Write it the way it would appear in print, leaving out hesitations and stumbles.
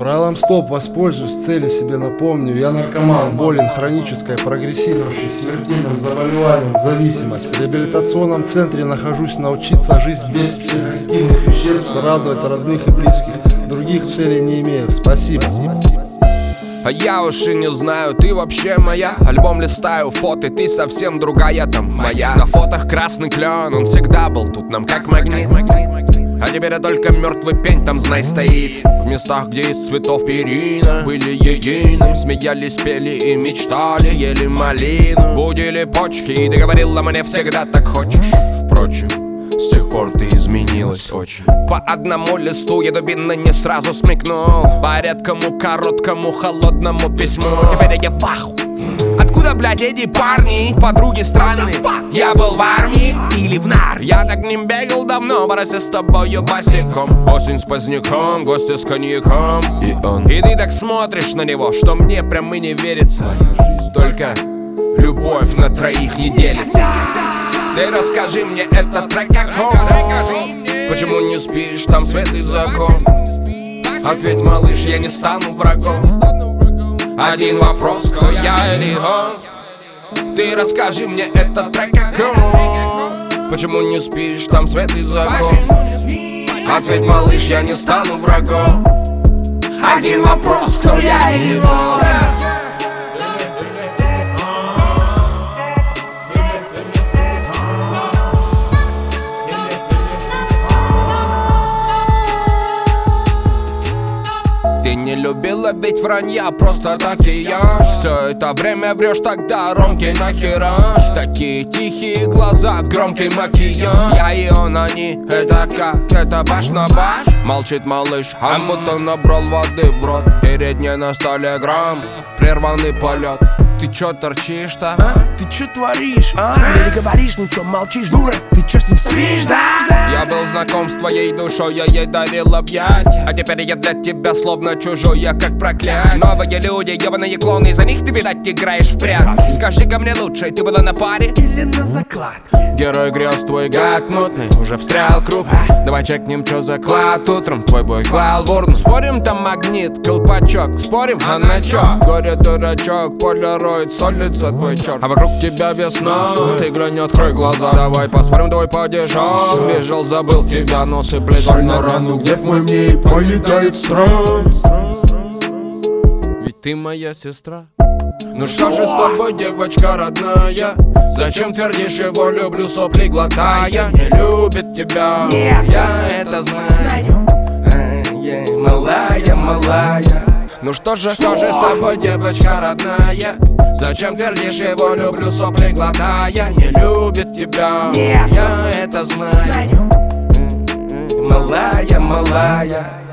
Правилом стоп воспользуюсь, цели себе напомню. Я наркоман, болен, хронической, прогрессирующей, смертельным заболеванием, зависимость. В реабилитационном центре нахожусь, научиться жить без психоактивных веществ, радовать родных и близких. Других целей не имею. Спасибо. А я уж и не знаю, ты вообще моя. Альбом листаю, фото, ты совсем другая там моя. На фотах красный клен, он всегда был тут нам как магнит. А теперь я только мертвый пень там, знай, стоит. В местах, где из цветов перина были единым. Смеялись, пели и мечтали, ели малину. Будили почки, и ты говорила мне всегда так хочешь. Впрочем, с тех пор ты изменилась очень. По одному листу я дубина не сразу смекнул. По редкому, короткому, холодному письму. Теперь я в аху. Откуда, блядь, эти парни? Подруги странные. Я был в армии или в нар. Я так не бегал давно, борося с тобою босиком. Осень с поздняком, гости с коньяком. И ты так смотришь на него, что мне прям и не верится. Только любовь на троих не делится. Ты расскажи мне, это трек какой? Почему не спишь, там свет и закон? Ответь, малыш, я не стану врагом. Один вопрос, кто я или он? Ты расскажи мне, это трек какой? Почему не спишь, там свет и закон? Ответь, малыш, я не стану врагом. Один вопрос, кто я или он? Ты не любила ведь вранья, просто так и ешь. Все это время врешь, тогда ромки нахераш. Такие тихие глаза, громкий макияж. Я и он, они, это как, это баш на баш. Молчит малыш, а будто набрал воды в рот. Перед ней на столе грамм, прерванный полет. Ты чё торчишь-то? Ты чё творишь? Мне не говоришь ничего, молчишь, дура. Ты чё с ним спишь, да? Я был знаком с твоей душой, я ей дарил объять. А теперь я для тебя словно чужой, я как проклят. Новые люди, ебаные клоны, за них ты, видать, играешь в прятки. Скажи-ка мне лучше, ты была на паре? Или на заклад? Герой грез, твой гад мутный, уже встрял крупно. Давай чекнем, чё заклад утром, твой бой клал в урну. Спорим, там магнит, колпачок, спорим, а на чё? Горе дурачок, полироид, солится твой черт. А вокруг тебя весна, ты глянь, открой глаза. Давай поспорим, твой падежок, бежал, забыл тебя, нос и блядь. Соль на рану, гнев мой мне и полетает страх. Ведь ты моя сестра. Ну что же с тобой, девочка родная? Зачем твердишь его люблю, сопли глотая? Не любит тебя, я это знаю. Малая, малая. Ну что же с тобой, девочка родная? Зачем твердишь его люблю, сопли глотая? Не любит тебя, я это знаю. Малая, малая.